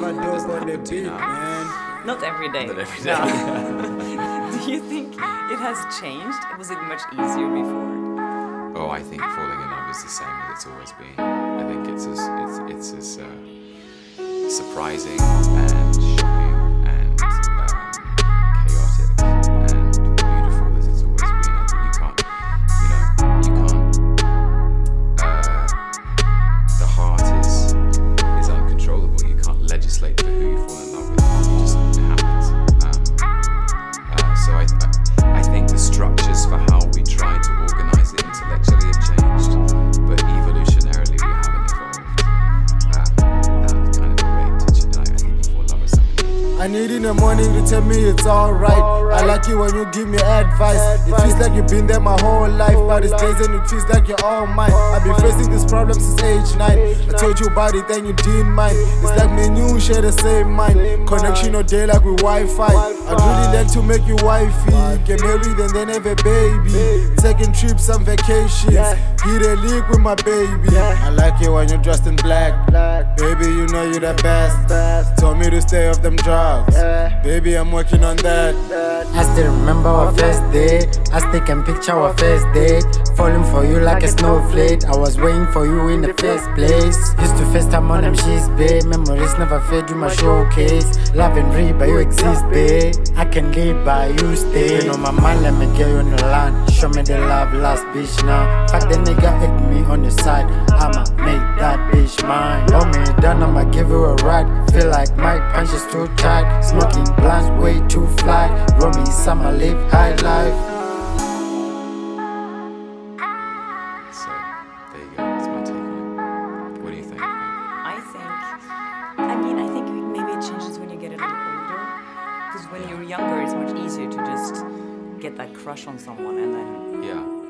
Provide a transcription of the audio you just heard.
Never dope on the beat, man. Not every day. Not every day. No. Do you think it has changed? Was it much easier before? Oh, I think falling in love is the same as it's always been. I think it's as surprising and shocking and chaotic and beautiful as it's always been. I think you can't. The heart is uncontrollable. You can't legislate for who you fall in love with. It happens. So I think the structures for how we try to organize it intellectually have changed, but evolutionarily we haven't evolved. That kind of rate to I think you fall in love with something. I need in the morning to tell me it's alright. I like it when you give me advice. It feels like you've been there my whole life, but it's days and it feels like you're all mine. I've been facing this problem since age 9. I told you about it and you didn't mind. It's like me and you share the same mind. Connection all day like with Wi-Fi. I'd really like to make you wifey, get married and then have a baby. Taking trips and vacations, hit a league with my baby. I like it when you're dressed in black. Baby, you know you're the best. Told me to stay off them drugs. Baby, I'm working on that. I still remember our first date. I still can picture our first date. Falling for you like a snowflake. I was waiting for you in the first place. Used to FaceTime on them she's babe. Memories never fade, you my showcase. Love and read, but you exist, babe. I can live by you, stay. You know my man, let me get you on the line. Show me the love, last bitch now. Fuck the nigga, hit me on the side. I'ma make that bitch mine. Hold me down, I'ma give you a ride. Feel like my punch is too tight. Smoking blunts, way too fly. Roll me summer, live high life. So there you go. That's my take on it. What do you think? I think maybe it changes when you get a little older. Because when you're younger, it's much easier to just get that crush on someone and then Yeah.